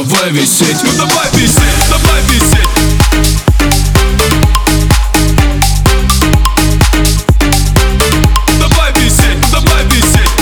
давай висеть. Ну давай висеть, давай висеть. Давай висеть, давай висеть.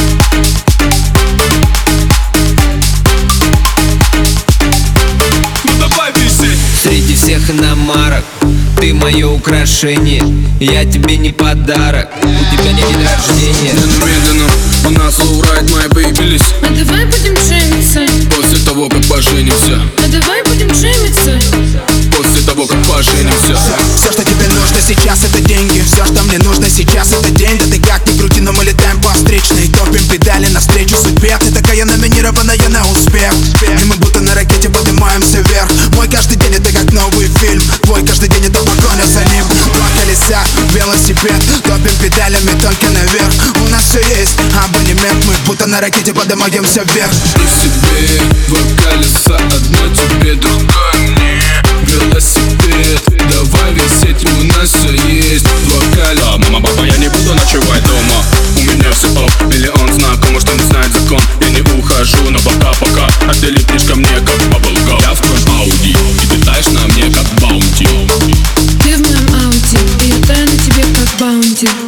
Ну давай висеть. Среди всех иномарок ты мое украшение, я тебе не подарок, у тебя не день рождения. Медленно у нас лоурайд, мои появились. А давай будем джемиться. После того, как поженимся. А давай будем джемиться. После того, как поженимся. Все, что тебе нужно сейчас, это деньги. Все, что мне нужно сейчас, это день. Да ты как ни крути, но мы летаем по встречной. Топим педали навстречу судьбе. Ты такая номинированная на успех. И мы будто на ракете поднимаемся вверх. Мой каждый день это как новый фильм. Твой каждый день это погоня за ним. Два колеса, велосипед. Топим педалями только наверх. У нас все есть абонемент. Мы будто на ракете поднимаемся вверх. И себе два колеса, одно тебе, другое мне. Велосипед, давай висеть, у нас все есть. Два колеса. Мама, папа, я не буду ночевать дома. У меня все оп, миллион знакомых, что не знает закон. Я не ухожу, но пока-пока. А ты летишь ко мне как баблгам. Я в твоем Ауди, и ты таешь на мне как баунти. Ты в моем ауте, и я таю на тебе как баунти.